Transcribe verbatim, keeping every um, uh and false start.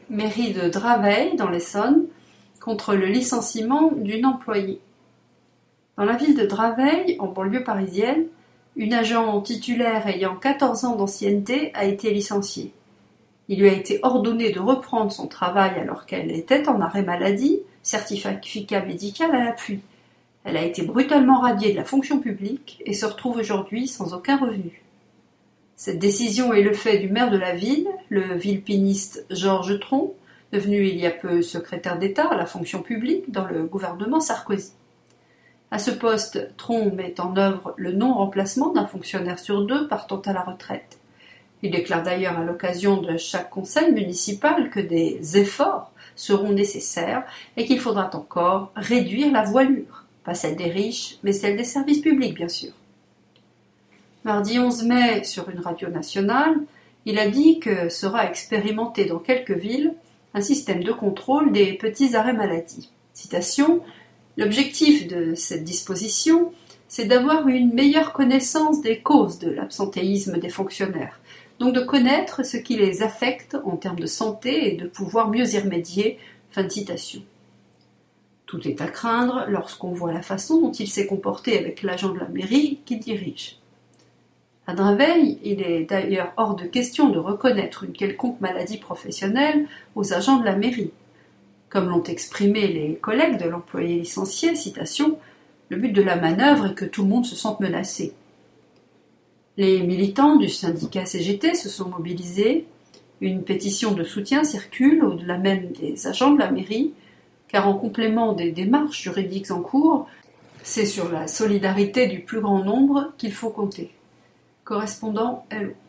mairie de Draveil, dans l'Essonne, contre le licenciement d'une employée. Dans la ville de Draveil, en banlieue parisienne, une agent titulaire ayant quatorze ans d'ancienneté a été licenciée. Il lui a été ordonné de reprendre son travail alors qu'elle était en arrêt maladie, certificat médical à l'appui. Elle a été brutalement radiée de la fonction publique et se retrouve aujourd'hui sans aucun revenu. Cette décision est le fait du maire de la ville, le villepiniste Georges Tron, devenu il y a peu secrétaire d'État à la fonction publique dans le gouvernement Sarkozy. À ce poste, Tron met en œuvre le non-remplacement d'un fonctionnaire sur deux partant à la retraite. Il déclare d'ailleurs à l'occasion de chaque conseil municipal que des efforts seront nécessaires et qu'il faudra encore réduire la voilure, pas celle des riches, mais celle des services publics bien sûr. Mardi onze mai, sur une radio nationale, il a dit que sera expérimenté dans quelques villes un système de contrôle des petits arrêts maladie. Citation, « L'objectif de cette disposition, c'est d'avoir une meilleure connaissance des causes de l'absentéisme des fonctionnaires, donc de connaître ce qui les affecte en termes de santé et de pouvoir mieux y remédier. » Fin de citation. Tout est à craindre lorsqu'on voit la façon dont il s'est comporté avec l'agent de la mairie qu'il dirige. À Draveil, il est d'ailleurs hors de question de reconnaître une quelconque maladie professionnelle aux agents de la mairie. Comme l'ont exprimé les collègues de l'employé licencié, citation, « Le but de la manœuvre est que tout le monde se sente menacé. » Les militants du syndicat C G T se sont mobilisés, une pétition de soutien circule au-delà même des agents de la mairie, car en complément des démarches juridiques en cours, c'est sur la solidarité du plus grand nombre qu'il faut compter. Correspondant L O.